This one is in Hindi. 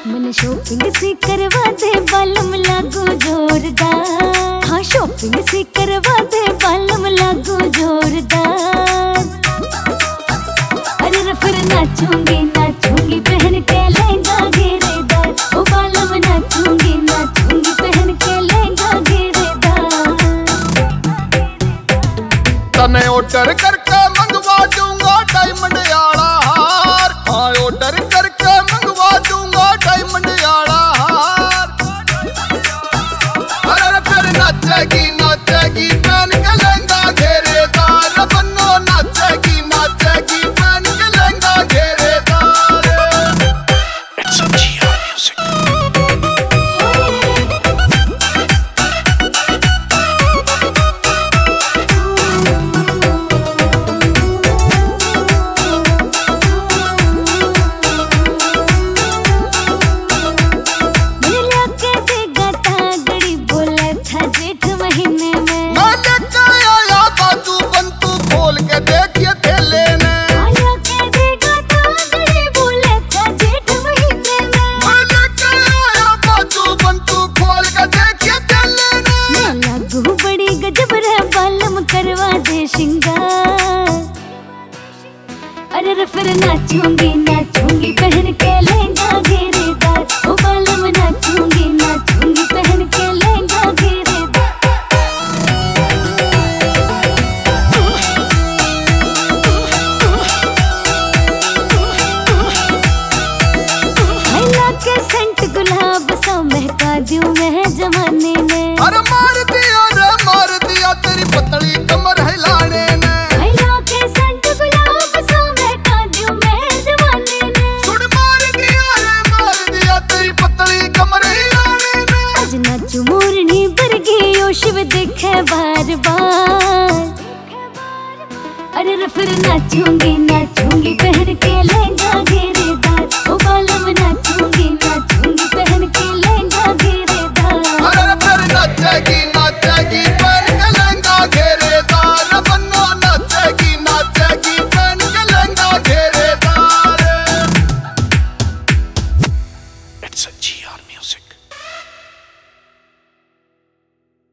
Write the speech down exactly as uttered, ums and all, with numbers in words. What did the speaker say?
मन शॉपिंग से करवा दे बालम लागू जोरदार। हाँ शॉपिंग से करवा दे बालम लागू जोरदार। अरे फिर नाचूंगी नाचूंगी पहन के लहंगा घेरेदार। ओ बालम नाचूंगी नाचूंगी पहन के लहंगा घेरेदार। तने ऑर्डर करके मंगवा दूंगा डायमंड वाला हार। हाँ ऑर्डर करके मंगवा दूंगा डायमंड वाला हार। अरे फिर नाचेगी नाचेगी पहन के लहंगा घेरेदार। बन्नो नाचेगी नाचेगी पहन के lehenga घेरेदार। It's M G R Music. करवा दे श्रृंगार। अरे फिर नाचूंगी नाचूंगी पहन के लहंगा घेरेदार। ओ बालम नाचूंगी नाचूंगी पहन के लहंगा घेरेदार। हैला के सेंट गुलाब सा महका दूं मैं जमाने ने। अरे मार दिया रे मार दिया तेरी पतली कमर हिलाने ने। हैला के सेंट गुलाब सा महका दूं मैं जमाने ने। सुन मार दिया रे मार दिया तेरी पतली कमर हिलाने ने। आज नाचू मोरनी बरगी ओ शिव देखे बार बार। अरे फिर नाचूंगी नाचूंगी पहन